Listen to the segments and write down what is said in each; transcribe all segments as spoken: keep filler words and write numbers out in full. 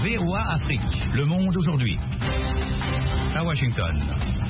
V O A Afrique, Le Monde aujourd'hui. À Washington.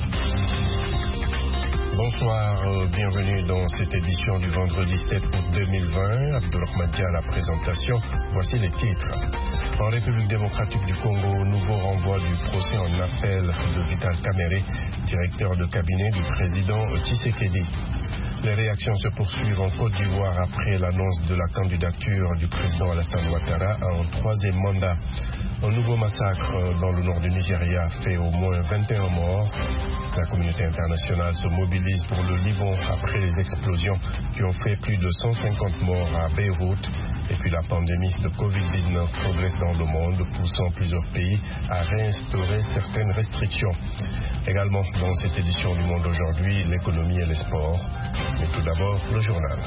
Bonsoir, euh, bienvenue dans cette édition du vendredi sept août deux mille vingt. Abdelrahman Dia à la présentation. Voici les titres. En République démocratique du Congo, nouveau renvoi du procès en appel de Vital Kamerhe, directeur de cabinet du président Tshisekedi. Les réactions se poursuivent en Côte d'Ivoire après l'annonce de la candidature du président Alassane Ouattara à un troisième mandat. Un nouveau massacre dans le nord du Nigeria fait au moins vingt et un morts. La communauté internationale se mobilise pour le Liban après les explosions qui ont fait plus de cent cinquante morts à Beyrouth. Et puis la pandémie de covid dix-neuf progresse dans le monde, poussant plusieurs pays à réinstaurer certaines restrictions. Également dans cette édition du Monde aujourd'hui, l'économie et les sports. Mais tout d'abord, le journal.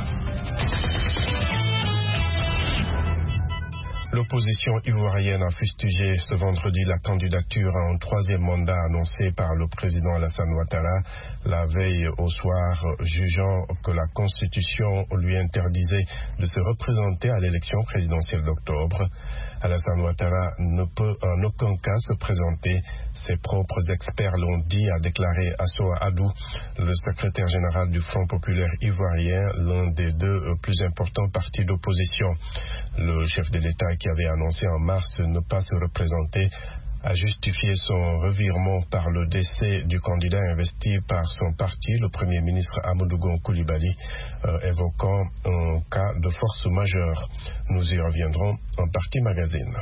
L'opposition ivoirienne a fustigé ce vendredi la candidature à un troisième mandat annoncé par le président Alassane Ouattara la veille au soir, jugeant que la Constitution lui interdisait de se représenter à l'élection présidentielle d'octobre. Alassane Ouattara ne peut en aucun cas se présenter. Ses propres experts l'ont dit, a déclaré Assoa Adou, le secrétaire général du Front populaire ivoirien, l'un des deux plus importants partis d'opposition. Le chef de l'État, qui avait annoncé en mars ne pas se représenter, a justifié son revirement par le décès du candidat investi par son parti, le Premier ministre Amadou Gon Coulibaly, euh, évoquant un cas de force majeure. Nous y reviendrons en partie magazine.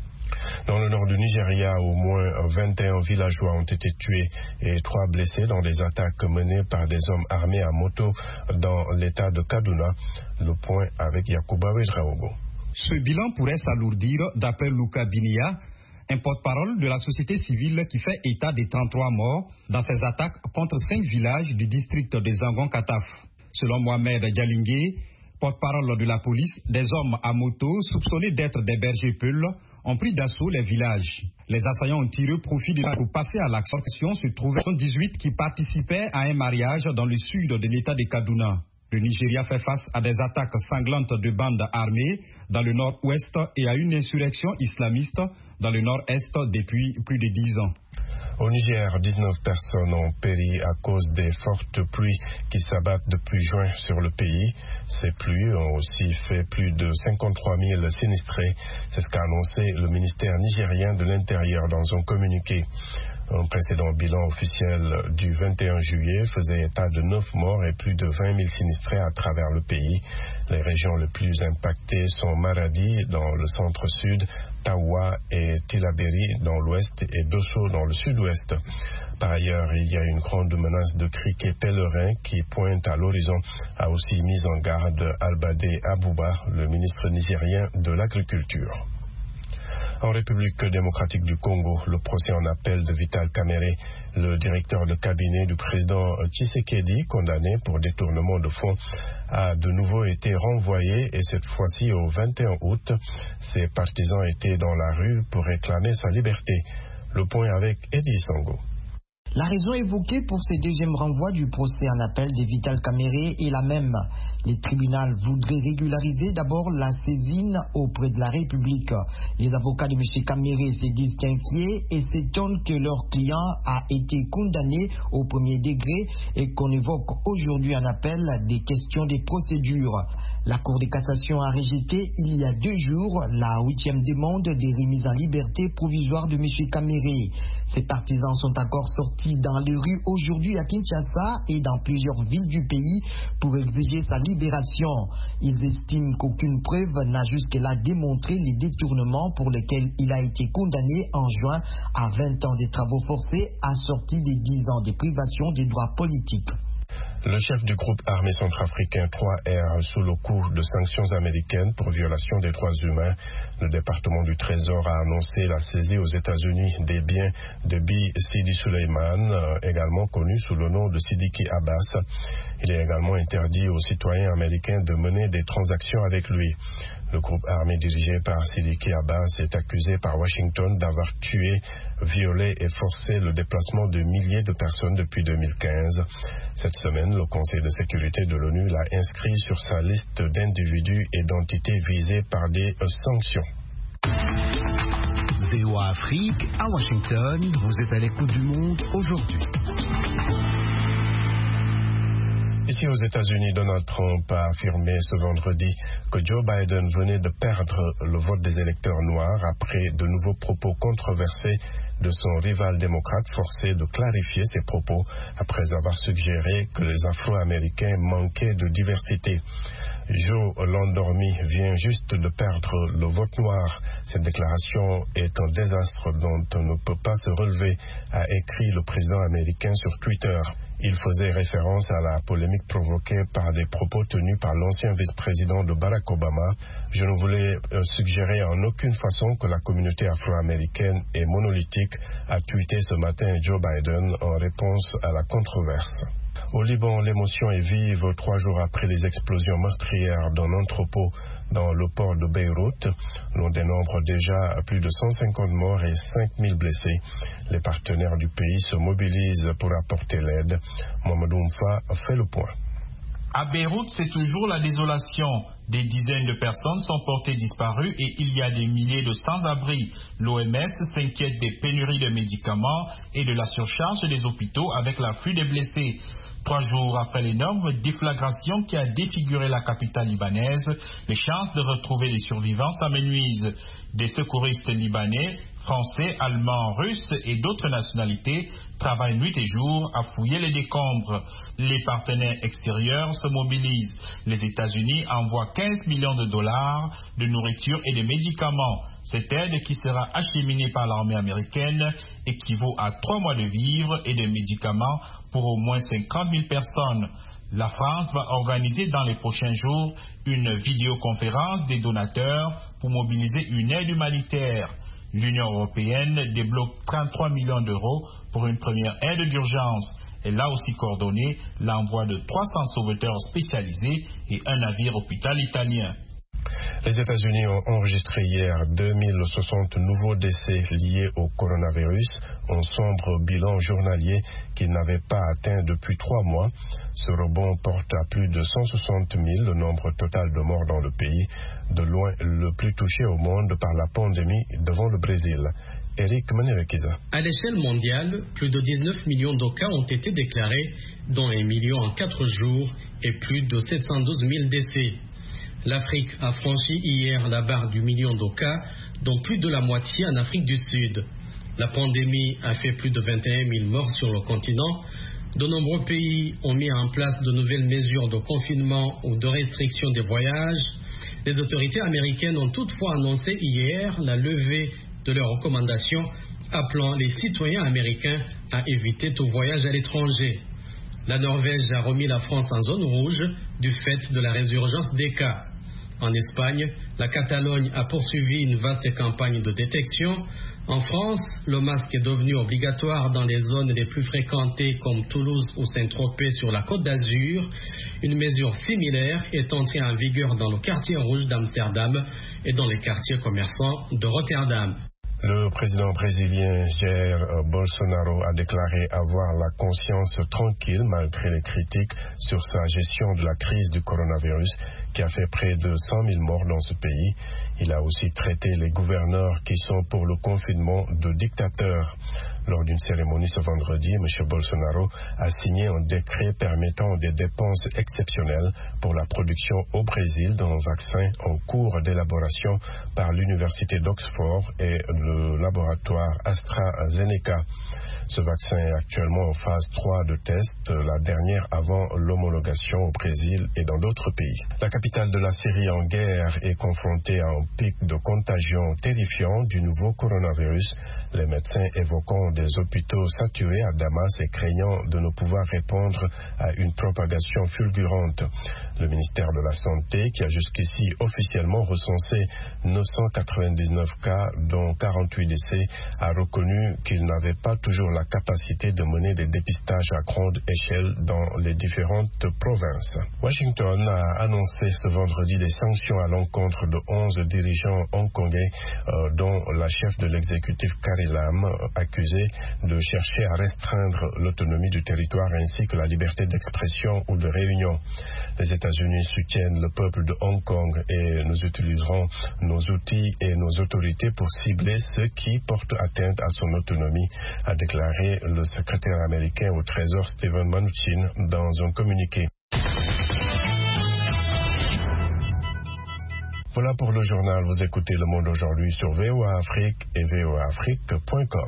Dans le nord du Nigeria, au moins vingt et un villageois ont été tués et trois blessés dans des attaques menées par des hommes armés à moto dans l'état de Kaduna. Le point avec Yacouba Wedraogo. Ce bilan pourrait s'alourdir, d'après Luka Binia, un porte-parole de la société civile qui fait état des trente-trois morts dans ces attaques contre cinq villages du district de Zangon-Kataf. Selon Mohamed Dialingué, porte-parole de la police, des hommes à moto soupçonnés d'être des bergers peuls ont pris d'assaut les villages. Les assaillants ont tiré profit de la pour passer à l'action. Se trouvaient dix-huit qui participaient à un mariage dans le sud de l'état de Kaduna. Le Nigeria fait face à des attaques sanglantes de bandes armées dans le nord-ouest et à une insurrection islamiste dans le nord-est depuis plus de dix ans. Au Niger, dix-neuf personnes ont péri à cause des fortes pluies qui s'abattent depuis juin sur le pays. Ces pluies ont aussi fait plus de cinquante-trois mille sinistrés. C'est ce qu'a annoncé le ministère nigérien de l'Intérieur dans un communiqué. Un précédent bilan officiel du vingt et un juillet faisait état de neuf morts et plus de vingt mille sinistrés à travers le pays. Les régions les plus impactées sont Maradi dans le centre-sud, Tawa et Tillabéri dans l'ouest et Dosso dans le sud-ouest. Par ailleurs, il y a une grande menace de criquets pèlerins qui pointe à l'horizon, a aussi mis en garde Albade Abouba, le ministre nigérien de l'Agriculture. En République démocratique du Congo, le procès en appel de Vital Kamerhe, le directeur de cabinet du président Tshisekedi, condamné pour détournement de fonds, a de nouveau été renvoyé et cette fois-ci au vingt et un août. Ses partisans étaient dans la rue pour réclamer sa liberté. Le point avec Eddie Sango. La raison évoquée pour ce deuxième renvoi du procès en appel de Vital Kamerhe est la même. Les tribunaux voudraient régulariser d'abord la saisine auprès de la République. Les avocats de M. Kamerhe se disent inquiets et s'étonnent que leur client a été condamné au premier degré et qu'on évoque aujourd'hui en appel des questions de procédure. La Cour de cassation a rejeté il y a deux jours la huitième demande de remise en liberté provisoire de M. Kamerhe. Ses partisans sont encore sortis dans les rues aujourd'hui à Kinshasa et dans plusieurs villes du pays pour exiger sa libération. Ils estiment qu'aucune preuve n'a jusque-là démontré les détournements pour lesquels il a été condamné en juin à vingt ans de travaux forcés assortis de dix ans de privation des droits politiques. Le chef du groupe armé centrafricain trois R sous le coup de sanctions américaines pour violation des droits humains. Le département du Trésor a annoncé la saisie aux États-Unis des biens de Bi Sidi Suleiman, euh, également connu sous le nom de Sidiki Abbas. Il est également interdit aux citoyens américains de mener des transactions avec lui. Le groupe armé dirigé par Sidiki Abbas est accusé par Washington d'avoir tué, violé et forcé le déplacement de milliers de personnes depuis deux mille quinze. Cette semaine, le Conseil de sécurité de l'ONU l'a inscrit sur sa liste d'individus et d'entités visées par des sanctions. V O A Afrique, à Washington, vous êtes à l'écoute du monde aujourd'hui. Ici aux États-Unis, Donald Trump a affirmé ce vendredi que Joe Biden venait de perdre le vote des électeurs noirs après de nouveaux propos controversés de son rival démocrate, forcé de clarifier ses propos après avoir suggéré que les Afro-Américains manquaient de diversité. Joe l'endormi vient juste de perdre le vote noir. Cette déclaration est un désastre dont on ne peut pas se relever, a écrit le président américain sur Twitter. Il faisait référence à la polémique provoquée par des propos tenus par l'ancien vice-président de Barack Obama. Je ne voulais suggérer en aucune façon que la communauté afro-américaine est monolithique, a tweeté ce matin Joe Biden en réponse à la controverse. Au Liban, l'émotion est vive trois jours après les explosions meurtrières d'un entrepôt dans le port de Beyrouth. L'on dénombre déjà plus de cent cinquante morts et cinq mille blessés. Les partenaires du pays se mobilisent pour apporter l'aide. Mamadou Mfa fait le point. À Beyrouth, c'est toujours la désolation. Des dizaines de personnes sont portées disparues et il y a des milliers de sans-abri. L'O M S s'inquiète des pénuries de médicaments et de la surcharge des hôpitaux avec l'afflux des blessés. Trois jours après l'énorme déflagration qui a défiguré la capitale libanaise, les chances de retrouver les survivants s'amenuisent. Des secouristes libanais, français, allemands, russes et d'autres nationalités travaillent nuit et jour à fouiller les décombres. Les partenaires extérieurs se mobilisent. Les États-Unis envoient quinze millions de dollars de nourriture et de médicaments. Cette aide qui sera acheminée par l'armée américaine équivaut à trois mois de vivres et de médicaments pour au moins cinquante mille personnes. La France va organiser dans les prochains jours une vidéoconférence des donateurs pour mobiliser une aide humanitaire. L'Union européenne débloque trente-trois millions d'euros pour une première aide d'urgence. Elle a aussi coordonné l'envoi de trois cents sauveteurs spécialisés et un navire hôpital italien. Les États-Unis ont enregistré hier deux mille soixante nouveaux décès liés au coronavirus, un sombre bilan journalier qu'ils n'avaient pas atteint depuis trois mois. Ce rebond porte à plus de cent soixante mille le nombre total de morts dans le pays, de loin le plus touché au monde par la pandémie devant le Brésil. Eric Manerekiza. À l'échelle mondiale, plus de dix-neuf millions de cas ont été déclarés, dont un million en quatre jours et plus de sept cent douze mille décès. L'Afrique a franchi hier la barre du million de cas, dont plus de la moitié en Afrique du Sud. La pandémie a fait plus de vingt et un mille morts sur le continent. De nombreux pays ont mis en place de nouvelles mesures de confinement ou de restriction des voyages. Les autorités américaines ont toutefois annoncé hier la levée de leurs recommandations, appelant les citoyens américains à éviter tout voyage à l'étranger. La Norvège a remis la France en zone rouge du fait de la résurgence des cas. En Espagne, la Catalogne a poursuivi une vaste campagne de détection. En France, le masque est devenu obligatoire dans les zones les plus fréquentées comme Toulouse ou Saint-Tropez sur la Côte d'Azur. Une mesure similaire est entrée en vigueur dans le quartier rouge d'Amsterdam et dans les quartiers commerçants de Rotterdam. Le président brésilien Jair Bolsonaro a déclaré avoir la conscience tranquille malgré les critiques sur sa gestion de la crise du coronavirus qui a fait près de cent mille morts dans ce pays. Il a aussi traité les gouverneurs qui sont pour le confinement de dictateurs. Lors d'une cérémonie ce vendredi, M. Bolsonaro a signé un décret permettant des dépenses exceptionnelles pour la production au Brésil d'un vaccin en cours d'élaboration par l'Université d'Oxford et le laboratoire AstraZeneca. Ce vaccin est actuellement en phase trois de test, la dernière avant l'homologation au Brésil et dans d'autres pays. La capitale de la Syrie en guerre est confrontée à un pic de contagion terrifiant du nouveau coronavirus. Les médecins évoquant des hôpitaux saturés à Damas et craignant de ne pouvoir répondre à une propagation fulgurante. Le ministère de la Santé, qui a jusqu'ici officiellement recensé neuf cent quatre-vingt-dix-neuf cas, dont quarante-huit décès, a reconnu qu'il n'avait pas toujours la capacité de mener des dépistages à grande échelle dans les différentes provinces. Washington a annoncé ce vendredi des sanctions à l'encontre de onze dirigeants hongkongais, euh, dont la chef de l'exécutif Carrie Lam, accusée l'idée de chercher à restreindre l'autonomie du territoire ainsi que la liberté d'expression ou de réunion. Les États-Unis soutiennent le peuple de Hong Kong et nous utiliserons nos outils et nos autorités pour cibler ceux qui portent atteinte à son autonomie, a déclaré le secrétaire américain au Trésor Steven Mnuchin dans un communiqué. Voilà pour le journal. Vous écoutez Le Monde aujourd'hui sur V O A Afrique et V O A Afrique point com.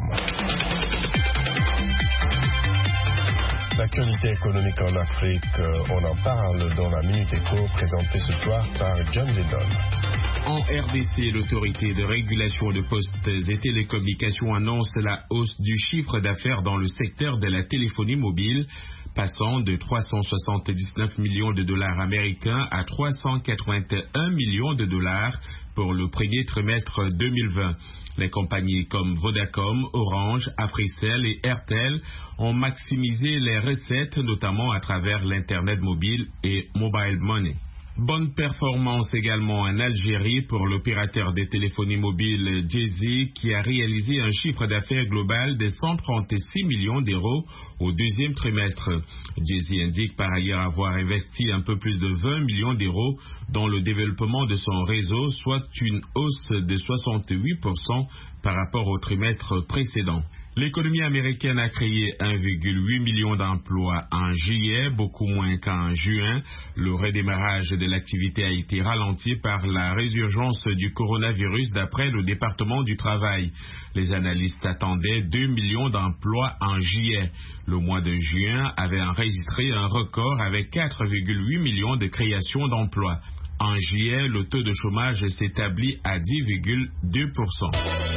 L'actualité économique en Afrique, on en parle dans la Minute Éco présentée ce soir par John Lennon. En R D C, l'autorité de régulation de postes et télécommunications annonce la hausse du chiffre d'affaires dans le secteur de la téléphonie mobile, passant de trois cent soixante-dix-neuf millions de dollars américains à trois cent quatre-vingt-un millions de dollars pour le premier trimestre deux mille vingt. Les compagnies comme Vodacom, Orange, Africell et Airtel ont maximisé les recettes, notamment à travers l'Internet mobile et Mobile Money. Bonne performance également en Algérie pour l'opérateur des téléphonies mobiles Djezzy qui a réalisé un chiffre d'affaires global de cent trente-six millions d'euros au deuxième trimestre. Djezzy indique par ailleurs avoir investi un peu plus de vingt millions d'euros dans le développement de son réseau, soit une hausse de soixante-huit pour cent par rapport au trimestre précédent. L'économie américaine a créé un virgule huit million d'emplois en juillet, beaucoup moins qu'en juin. Le redémarrage de l'activité a été ralenti par la résurgence du coronavirus d'après le département du travail. Les analystes attendaient deux millions d'emplois en juillet. Le mois de juin avait enregistré un record avec quatre virgule huit millions de créations d'emplois. En juillet, le taux de chômage s'établit à dix virgule deux pour cent.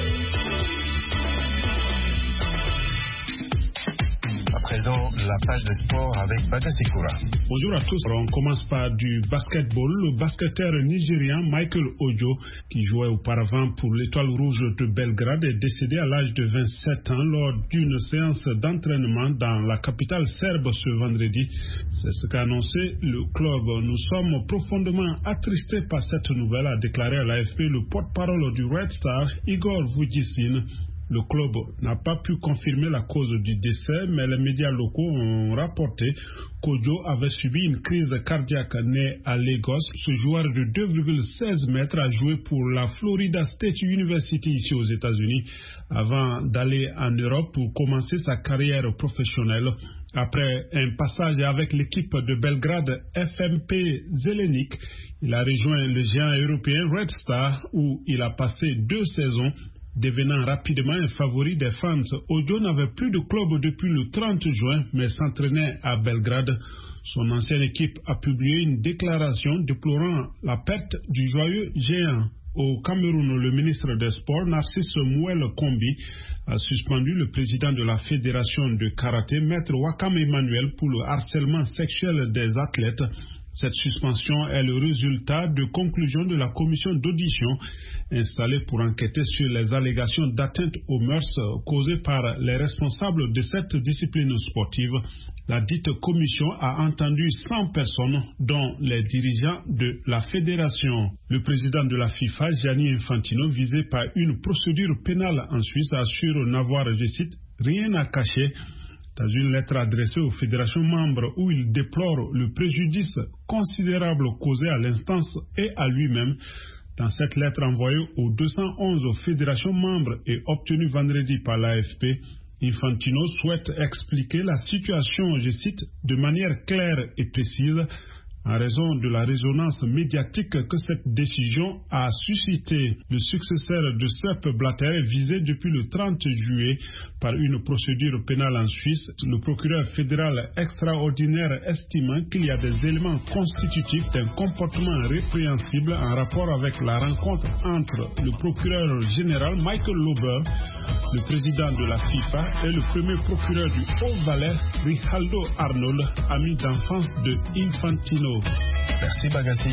À présent, la page de sport avec Bagassi Koura. Bonjour à tous. On commence par du basketball. Le basketteur nigérien Michael Ojo, qui jouait auparavant pour l'Étoile Rouge de Belgrade, est décédé à l'âge de vingt-sept ans lors d'une séance d'entraînement dans la capitale serbe ce vendredi. C'est ce qu'a annoncé le club. Nous sommes profondément attristés par cette nouvelle, a déclaré à l'A F P le porte-parole du Red Star, Igor Vujicin. Le club n'a pas pu confirmer la cause du décès, mais les médias locaux ont rapporté qu'Ojo avait subi une crise cardiaque née à Lagos. Ce joueur de deux virgule seize mètres a joué pour la Florida State University ici aux États-Unis avant d'aller en Europe pour commencer sa carrière professionnelle. Après un passage avec l'équipe de Belgrade F M P Zelenik, il a rejoint le géant européen Red Star où il a passé deux saisons. Devenant rapidement un favori des fans, Ojo n'avait plus de club depuis le trente juin, mais s'entraînait à Belgrade. Son ancienne équipe a publié une déclaration déplorant la perte du joyeux géant. Au Cameroun, le ministre des Sports, Narcisse Mouel Kombi, a suspendu le président de la Fédération de karaté, Maître Wakam Emmanuel, pour le harcèlement sexuel des athlètes. Cette suspension est le résultat de conclusions de la commission d'audition installée pour enquêter sur les allégations d'atteinte aux mœurs causées par les responsables de cette discipline sportive. La dite commission a entendu cent personnes, dont les dirigeants de la fédération. Le président de la FIFA, Gianni Infantino, visé par une procédure pénale en Suisse, assure n'avoir, je cite, rien à cacher. Dans une lettre adressée aux fédérations membres où il déplore le préjudice considérable causé à l'instance et à lui-même. Dans cette lettre envoyée aux deux cent onze fédérations membres et obtenue vendredi par l'A F P, Infantino souhaite expliquer la situation, je cite, de manière claire et précise, en raison de la résonance médiatique que cette décision a suscité. Le successeur de Sepp Blatter est visé depuis le trente juillet par une procédure pénale en Suisse. Le procureur fédéral extraordinaire estimant qu'il y a des éléments constitutifs d'un comportement répréhensible en rapport avec la rencontre entre le procureur général Michael Lauber, le président de la FIFA, et le premier procureur du Haut-Valais, Ricardo Arnold, ami d'enfance de Infantino. Merci Bagassi.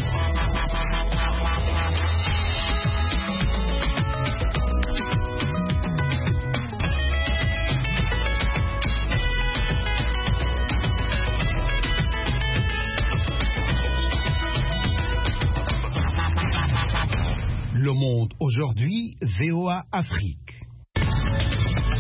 Le Monde aujourd'hui, V O A Afrique.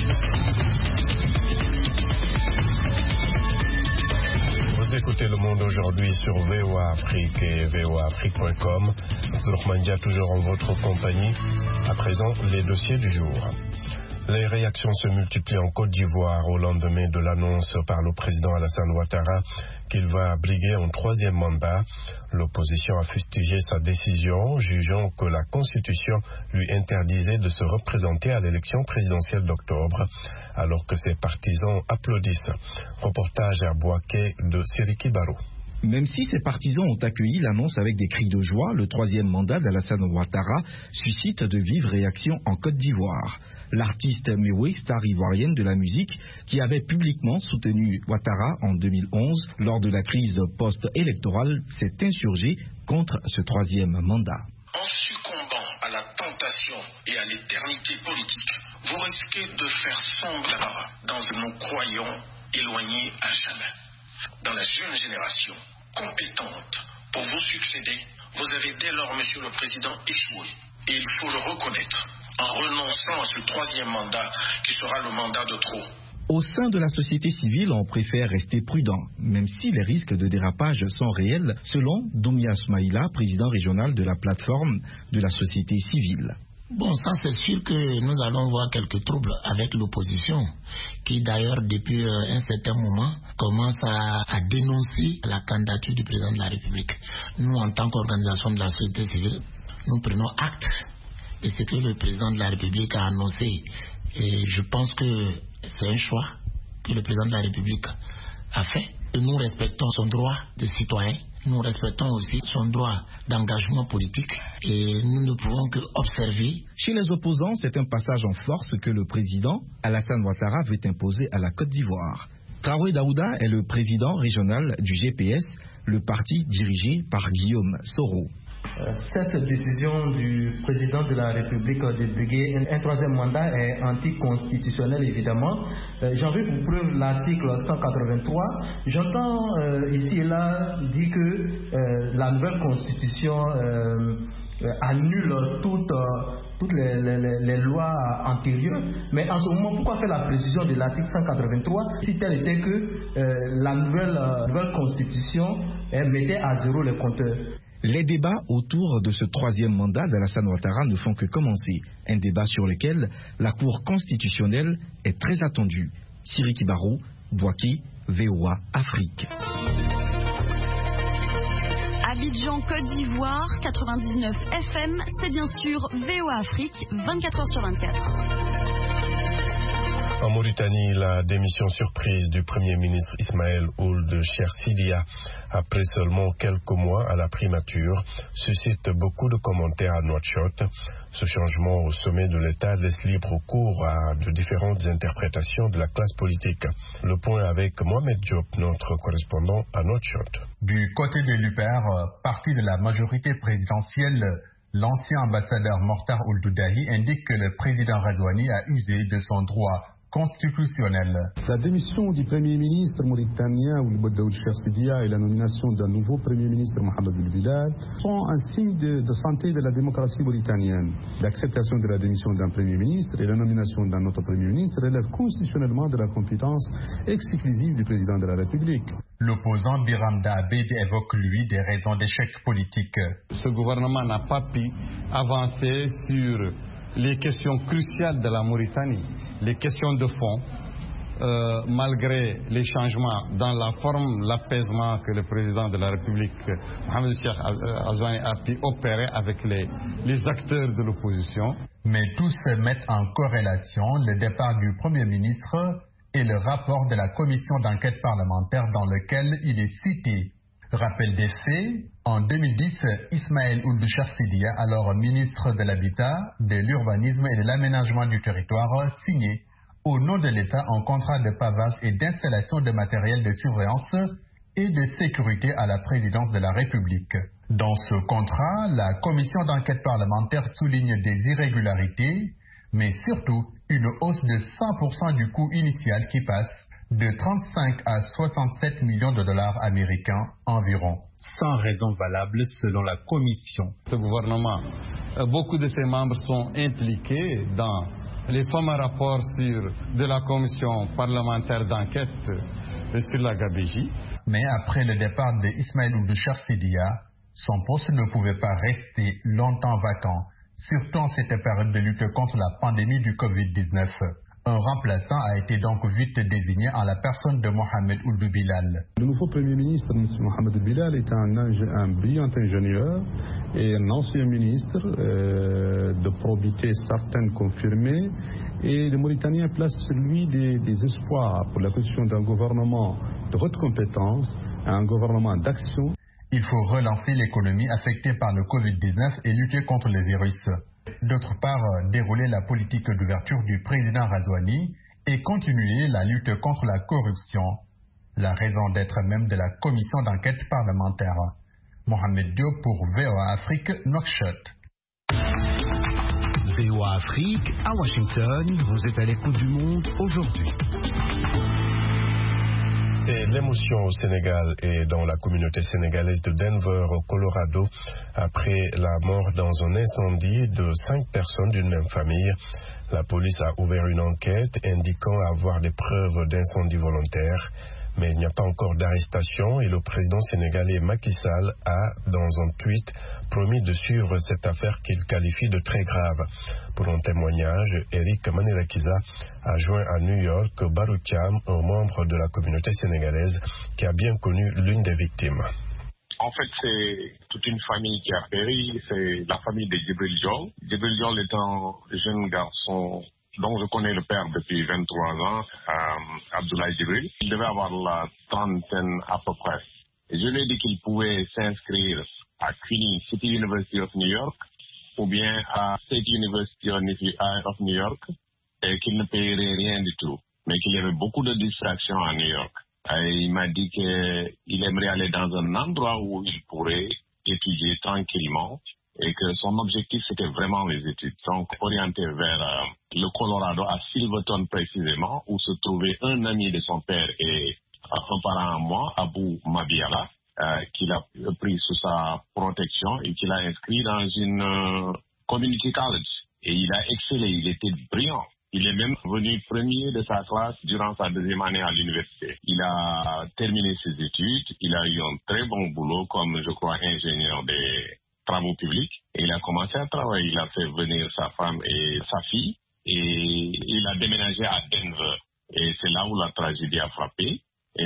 Vous écoutez Le Monde aujourd'hui sur V O A Afrique et V O A Afrique point com. Mandia toujours en votre compagnie. À présent, les dossiers du jour. Les réactions se multiplient en Côte d'Ivoire au lendemain de l'annonce par le président Alassane Ouattara qu'il va briguer un troisième mandat. L'opposition a fustigé sa décision, jugeant que la Constitution lui interdisait de se représenter à l'élection présidentielle d'octobre, alors que ses partisans applaudissent. Reportage à Boaké de Siriki Barou. Même si ses partisans ont accueilli l'annonce avec des cris de joie, le troisième mandat d'Alassane Ouattara suscite de vives réactions en Côte d'Ivoire. L'artiste Mewé, star ivoirienne de la musique, qui avait publiquement soutenu Ouattara en deux mille onze lors de la crise post-électorale, s'est insurgé contre ce troisième mandat. En succombant à la tentation et à l'éternité politique, vous risquez de faire sombrer dans un non-croyant éloigné à jamais. Dans la jeune génération compétente pour vous succéder, vous avez dès lors, Monsieur le Président, échoué. Et il faut le reconnaître en renonçant à ce troisième mandat qui sera le mandat de trop. Au sein de la société civile, on préfère rester prudent, même si les risques de dérapage sont réels, selon Doumia Smaïla, président régional de la plateforme de la société civile. Bon, ça c'est sûr que nous allons voir quelques troubles avec l'opposition, qui d'ailleurs depuis un certain moment commence à, à dénoncer la candidature du président de la République. Nous, en tant qu'organisation de la société civile, nous prenons acte de ce que le président de la République a annoncé. Et je pense que c'est un choix que le président de la République a fait. Et nous respectons son droit de citoyen. Nous respectons aussi son droit d'engagement politique et nous ne pouvons que observer. Chez les opposants, c'est un passage en force que le président Alassane Ouattara veut imposer à la Côte d'Ivoire. Traoré Daouda est le président régional du G P S, le parti dirigé par Guillaume Soro. Cette décision du président de la République de briguer un, un troisième mandat est anticonstitutionnelle évidemment. Euh, J'en veux pour preuve l'article cent quatre-vingt-trois. J'entends euh, ici et là dire que euh, la nouvelle constitution euh, euh, annule toutes, euh, toutes les, les, les lois antérieures. Mais en ce moment, pourquoi faire la précision de l'article cent quatre-vingt-trois si tel était que euh, la nouvelle, euh, nouvelle constitution euh, mettait à zéro les compteurs? Les débats autour de ce troisième mandat d'Alassane Ouattara ne font que commencer. Un débat sur lequel la Cour constitutionnelle est très attendue. Siriki Barou, Boaké, V O A Afrique. Abidjan, Côte d'Ivoire, quatre-vingt-dix-neuf F M, c'est bien sûr V O A Afrique, vingt-quatre heures sur vingt-quatre. En Mauritanie, la démission surprise du Premier ministre Ismaël Ould Chersidia, après seulement quelques mois à la primature, suscite beaucoup de commentaires à Nouakchott. Ce changement au sommet de l'État laisse libre cours à de différentes interprétations de la classe politique. Le point avec Mohamed Diop, notre correspondant à Nouakchott. Du côté de l'U P R, parti de la majorité présidentielle, l'ancien ambassadeur Mortar Ould-Doudahi indique que le président Razouani a usé de son droit constitutionnel. La démission du Premier ministre mauritanien Ould Chersidia et la nomination d'un nouveau Premier ministre Mohamed Ould Bilal sont un signe de, de santé de la démocratie mauritanienne. L'acceptation de la démission d'un Premier ministre et la nomination d'un autre Premier ministre relèvent constitutionnellement de la compétence exclusive du président de la République. L'opposant Biram Daabed évoque, lui, des raisons d'échec politique. Ce gouvernement n'a pas pu avancer sur les questions cruciales de la Mauritanie, les questions de fond, euh, malgré les changements dans la forme, l'apaisement que le président de la République, Mohamed Cheikh Razouani, a pu opérer avec les, les acteurs de l'opposition. Mais tous mettent en corrélation le départ du Premier ministre et le rapport de la commission d'enquête parlementaire dans lequel il est cité. Rappel des faits, en deux mille dix, Ismaël Ould Chersidia, alors ministre de l'Habitat, de l'Urbanisme et de l'Aménagement du Territoire, signé au nom de l'État un contrat de pavage et d'installation de matériel de surveillance et de sécurité à la présidence de la République. Dans ce contrat, la commission d'enquête parlementaire souligne des irrégularités, mais surtout une hausse de cent pour cent du coût initial qui passe de trente-cinq à soixante-sept millions de dollars américains environ. Sans raison valable selon la commission. Ce gouvernement, beaucoup de ses membres sont impliqués dans les fameux rapports sur, de la commission parlementaire d'enquête sur la Gabégie. Mais après le départ d'Ismaël Ould Cheikh-Sidiya, son poste ne pouvait pas rester longtemps vacant, surtout en cette période de lutte contre la pandémie du covid dix-neuf. Un remplaçant a été donc vite désigné en la personne de Mohamed Ould Bilal. Le nouveau Premier ministre, M. Mohamed Ould Bilal, est un, un brillant ingénieur et un ancien ministre euh, de probité certaine confirmée. Et les Mauritaniens placent sur lui des, des espoirs pour la position d'un gouvernement de haute compétence, un gouvernement d'action. Il faut relancer l'économie affectée par le covid dix-neuf et lutter contre le virus. D'autre part, dérouler la politique d'ouverture du président Razouani et continuer la lutte contre la corruption. La raison d'être même de la commission d'enquête parlementaire. Mohamed Diop pour V O A Afrique, Nouakchott. V O A Afrique, à Washington, vous êtes à l'écoute du monde aujourd'hui. C'est l'émotion au Sénégal et dans la communauté sénégalaise de Denver, au Colorado, après la mort dans un incendie de cinq personnes d'une même famille. La police a ouvert une enquête indiquant avoir des preuves d'incendie volontaire. Mais il n'y a pas encore d'arrestation et le président sénégalais Macky Sall a, dans un tweet, promis de suivre cette affaire qu'il qualifie de très grave. Pour un témoignage, Eric Manirakiza a joint à New York Barou Thiam, un membre de la communauté sénégalaise qui a bien connu l'une des victimes. En fait, c'est toute une famille qui a péri, c'est la famille de Djibril Diol. Djibril Diol est un jeune garçon dont je connais le père depuis vingt-trois ans, euh, Abdoulaye Djibril. Il devait avoir la trentaine à peu près. Et je lui ai dit qu'il pouvait s'inscrire à CUNY, City University of New York, ou bien à State University of New York, et qu'il ne paierait rien du tout, mais qu'il y avait beaucoup de distractions à New York. Et il m'a dit qu'il aimerait aller dans un endroit où il pourrait étudier tranquillement, et que son objectif, c'était vraiment les études. Donc, orienté vers euh, le Colorado, à Silverton précisément, où se trouvait un ami de son père et euh, un parent à moi, Abou Mabiala, euh, qu'il a pris sous sa protection et qu'il a inscrit dans une euh, community college. Et il a excellé, il était brillant. Il est même venu premier de sa classe durant sa deuxième année à l'université. Il a terminé ses études, il a eu un très bon boulot comme, je crois, ingénieur des travaux publics, et il a commencé à travailler. Il a fait venir sa femme et sa fille, et il a déménagé à Denver. Et c'est là où la tragédie a frappé.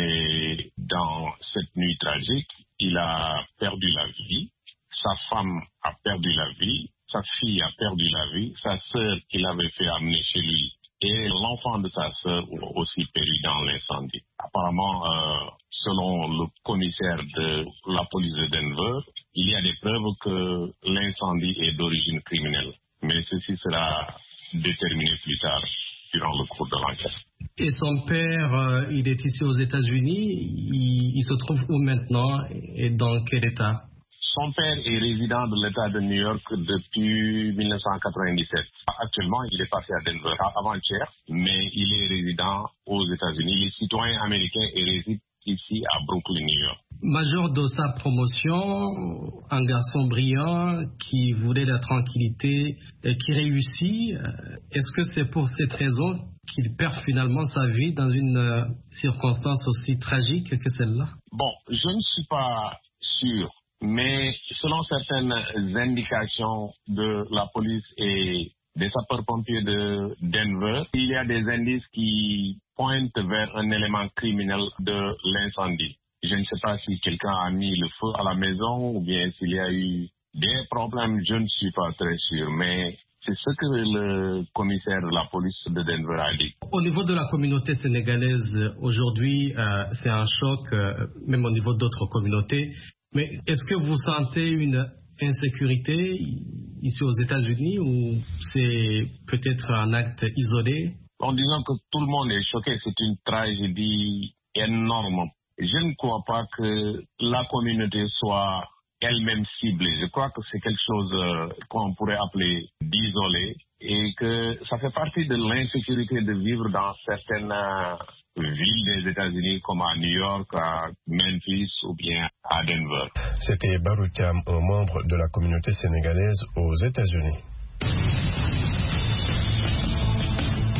Et dans cette nuit tragique, il a perdu la vie. Sa femme a perdu la vie. Sa fille a perdu la vie. Sa sœur, qu'il avait fait amener chez lui, et l'enfant de sa sœur ont aussi péri dans l'incendie. Apparemment, euh, selon le commissaire de la police de Denver, il y a des preuves que l'incendie est d'origine criminelle. Mais ceci sera déterminé plus tard durant le cours de l'enquête. Et son père, euh, il est ici aux États-Unis. Il, il se trouve où maintenant et dans quel état? Son père est résident de l'État de New York depuis mille neuf cent quatre-vingt-dix-sept. Actuellement, il est passé à Denver avant-hier, mais il est résident aux États-Unis. Il est citoyen américain et réside ici à Brooklyn, New York. Major de sa promotion, un garçon brillant qui voulait la tranquillité et qui réussit. Est-ce que c'est pour cette raison qu'il perd finalement sa vie dans une circonstance aussi tragique que celle-là? Bon, je ne suis pas sûr, mais selon certaines indications de la police et des sapeurs-pompiers de Denver, il y a des indices qui pointent vers un élément criminel de l'incendie. Je ne sais pas si quelqu'un a mis le feu à la maison ou bien s'il y a eu des problèmes, je ne suis pas très sûr, mais c'est ce que le commissaire de la police de Denver a dit. Au niveau de la communauté sénégalaise, aujourd'hui, euh, c'est un choc, euh, même au niveau d'autres communautés. Mais est-ce que vous sentez une insécurité ici aux États-Unis ou c'est peut-être un acte isolé? En disant que tout le monde est choqué, c'est une tragédie énorme. Je ne crois pas que la communauté soit elle-même ciblée. Je crois que c'est quelque chose euh, qu'on pourrait appeler d'isolé et que ça fait partie de l'insécurité de vivre dans certaines euh, villes des États-Unis comme à New York, à Memphis ou bien à Denver. C'était Barou Thiam, un membre de la communauté sénégalaise aux États-Unis.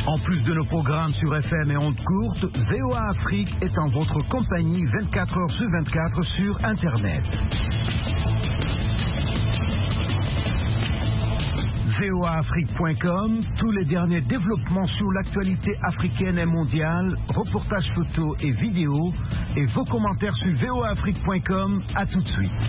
En plus de nos programmes sur F M et ondes courtes, V O A Afrique est en votre compagnie vingt-quatre heures sur vingt-quatre sur Internet. V O A Afrique point com, tous les derniers développements sur l'actualité africaine et mondiale, reportages photos et vidéos, et vos commentaires sur V O A Afrique point com. À tout de suite.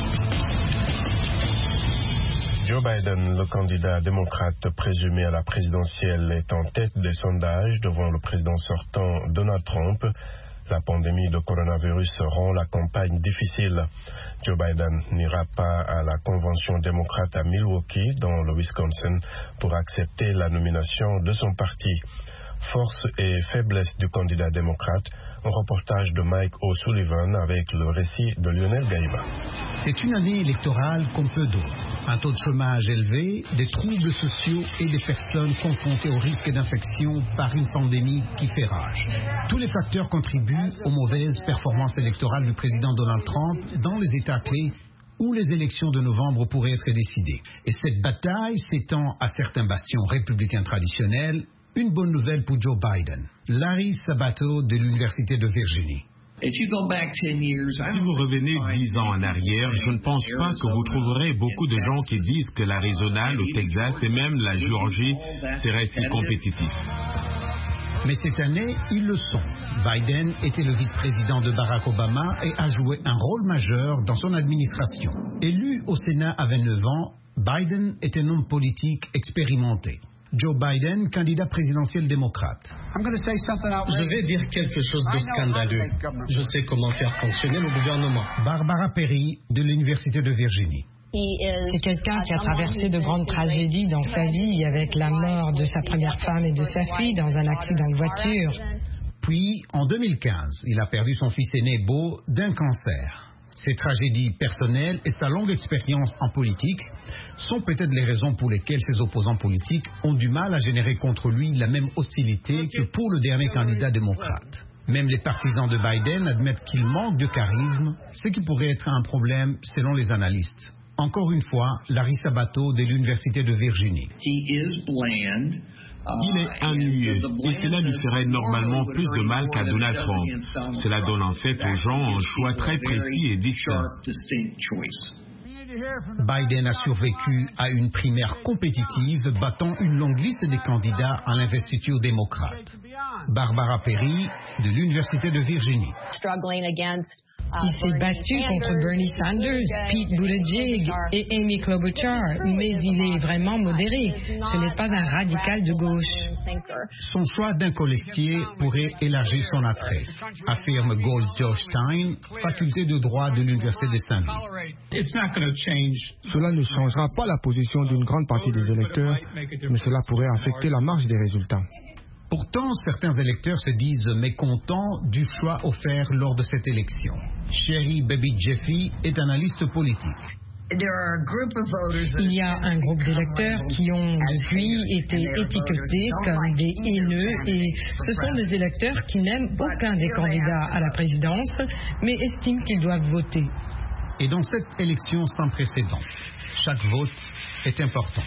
Joe Biden, le candidat démocrate présumé à la présidentielle, est en tête des sondages devant le président sortant Donald Trump. La pandémie de coronavirus rend la campagne difficile. Joe Biden n'ira pas à la convention démocrate à Milwaukee, dans le Wisconsin, pour accepter la nomination de son parti. Force et faiblesse du candidat démocrate, un reportage de Mike O'Sullivan avec le récit de Lionel Gaïma. C'est une année électorale comme peu d'autres. Un taux de chômage élevé, des troubles sociaux et des personnes confrontées au risque d'infection par une pandémie qui fait rage. Tous les facteurs contribuent aux mauvaises performances électorales du président Donald Trump dans les États clés où les élections de novembre pourraient être décidées. Et cette bataille s'étend à certains bastions républicains traditionnels. Une bonne nouvelle pour Joe Biden. Larry Sabato de l'Université de Virginie. Si vous revenez dix ans en arrière, je ne pense pas que vous trouverez beaucoup de gens qui disent que l'Arizona, le Texas et même la Géorgie seraient si compétitifs. Mais cette année, ils le sont. Biden était le vice-président de Barack Obama et a joué un rôle majeur dans son administration. Élu au Sénat à vingt-neuf ans, Biden est un homme politique expérimenté. Joe Biden, candidat présidentiel démocrate. Je vais dire quelque chose de scandaleux. Je sais comment faire fonctionner le gouvernement. Barbara Perry, de l'Université de Virginie. C'est quelqu'un qui a traversé de grandes tragédies dans sa vie, avec la mort de sa première femme et de sa fille dans un accident de voiture. Puis, en deux mille quinze, il a perdu son fils aîné Beau d'un cancer. Ses tragédies personnelles et sa longue expérience en politique sont peut-être les raisons pour lesquelles ses opposants politiques ont du mal à générer contre lui la même hostilité que pour le dernier candidat démocrate. Même les partisans de Biden admettent qu'il manque de charisme, ce qui pourrait être un problème selon les analystes. Encore une fois, Larry Sabato de l'Université de Virginie. Il est ennuyeux et cela lui ferait normalement plus de mal qu'à Donald Trump. Cela donne en fait aux gens un choix très précis et distinct. Biden a survécu à une primaire compétitive battant une longue liste des candidats à l'investiture démocrate. Barbara Perry de l'Université de Virginie. Il s'est battu contre Bernie Sanders, Pete Buttigieg et Amy Klobuchar, mais il est vraiment modéré. Ce n'est pas un radical de gauche. Son choix d'un colistier pourrait élargir son attrait, affirme Gold Joe Stein, faculté de droit de l'Université de Saint-Louis. Cela ne changera pas la position d'une grande partie des électeurs, mais cela pourrait affecter la marge des résultats. Pourtant, certains électeurs se disent mécontents du choix offert lors de cette élection. Sherry Baby Jeffy est analyste politique. Il y a un groupe d'électeurs qui ont depuis été étiquetés comme des haineux et ce sont des électeurs qui n'aiment aucun des candidats à la présidence mais estiment qu'ils doivent voter. Et dans cette élection sans précédent, chaque vote est important.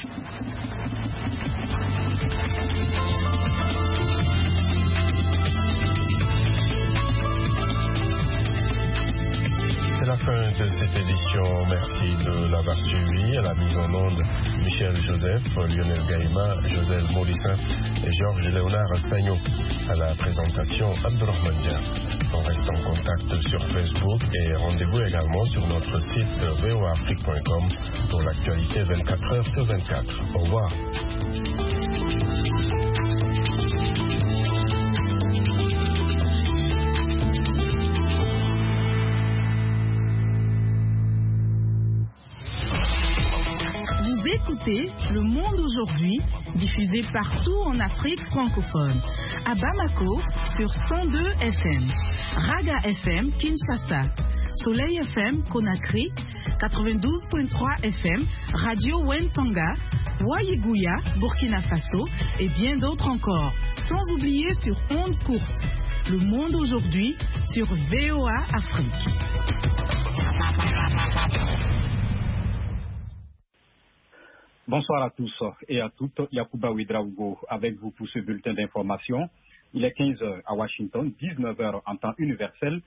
C'est la fin de cette édition. Merci de l'avoir suivi. À la mise en onde, Michel Joseph, Lionel Gaïma, Josel Molissin et Georges Léonard Stagno. À la présentation, Abdurrahman Dia. On reste en contact sur Facebook et rendez-vous également sur notre site v o a afrique point com pour l'actualité vingt-quatre heures sur vingt-quatre. Au revoir. Écoutez Le Monde aujourd'hui, diffusé partout en Afrique francophone. À Bamako, sur cent deux F M. Raga F M, Kinshasa. Soleil F M, Conakry. quatre-vingt-douze virgule trois F M. Radio Wentanga. Wayiguya, Burkina Faso. Et bien d'autres encore. Sans oublier sur ondes courtes. Le Monde aujourd'hui, sur V O A Afrique. Bonsoir à tous et à toutes. Yacouba Ouedraogo avec vous pour ce bulletin d'information. Il est quinze heures à Washington, dix-neuf heures en temps universel.